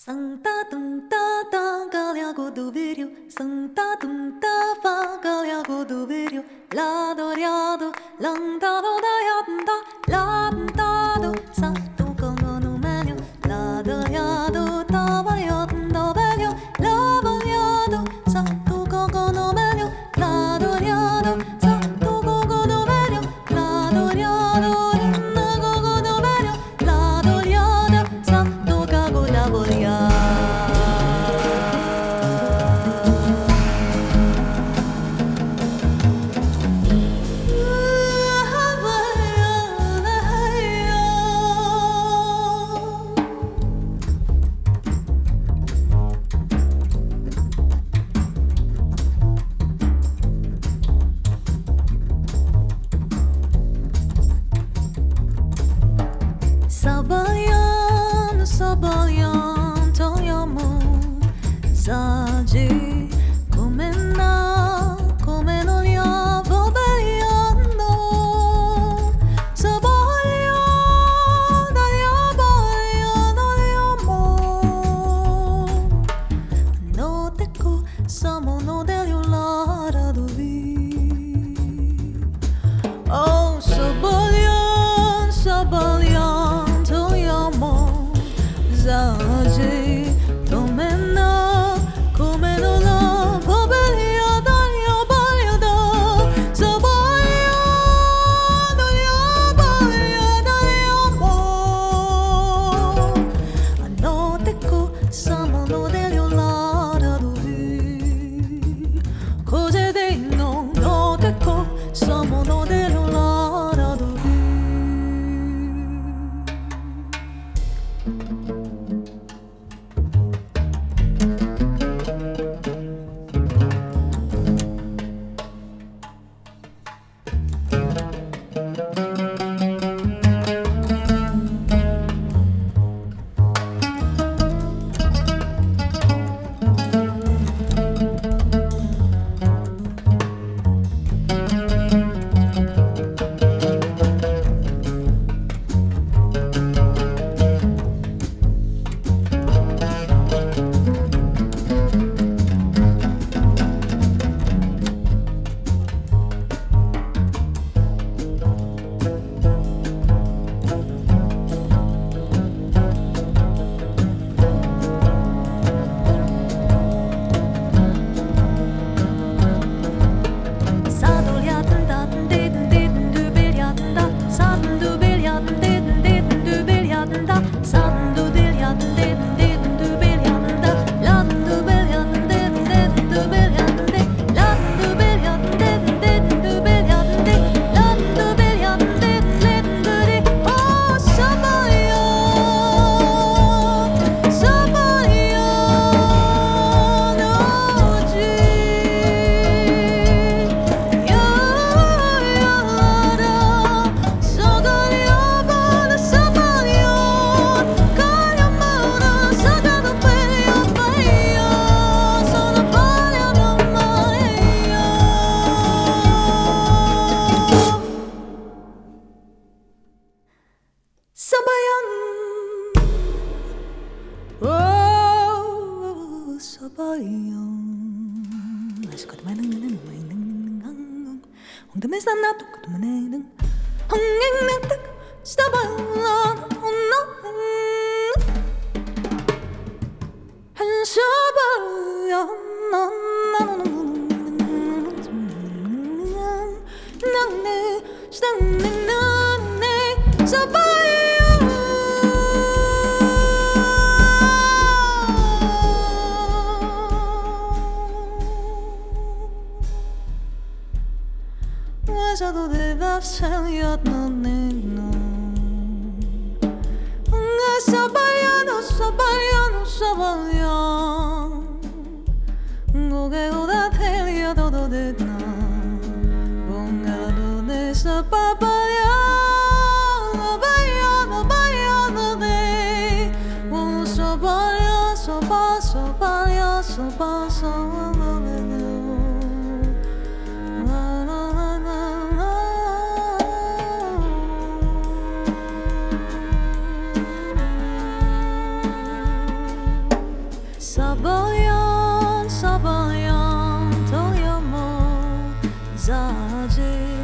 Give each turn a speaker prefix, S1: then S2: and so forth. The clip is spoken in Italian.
S1: Santa tunta ta galia godoverio, Santa tunta fa galia godoverio, la doriado, l'andado da yanda, l'andado, santo come numenio, la doriado, ta variando belio, la variado, santo come numenio, la doriado, santo come numenio, la doriado, rinna come numenio, la doriada, santo cago da voria. Sabayan, sabayan, togliamo saggi come non li avevo vegliando. Sabayan, no te co, samo no degli ulara dovi. Oh, sabayan, sabayan. Zaggi come non la fabelia daglia bagliata Sabaia daglia bagliata daglia a notte co samono degli olara dovi cose dei no notte co samono degli olara dovi. Sabayan, oh Sabayan. Ascolta mai nang nang mai nang nang nang. Hong de mesa na tu tu mai nang. Hong nang nang tak Sabayan, oh no. Han Sabayan, no no no no. Nang ne, stang nang ne, Sabayan. Esa doveva essere non è no. Sabayan, Sabayan, Sabayan. Goge goda telia todo de na. Gonga do de Sabayan, Sabayan, Sabayan de. Oh Sabayan, Sabayan, Sabayan, Sabayan. Sabayan, sabayan, toyamo, zaje.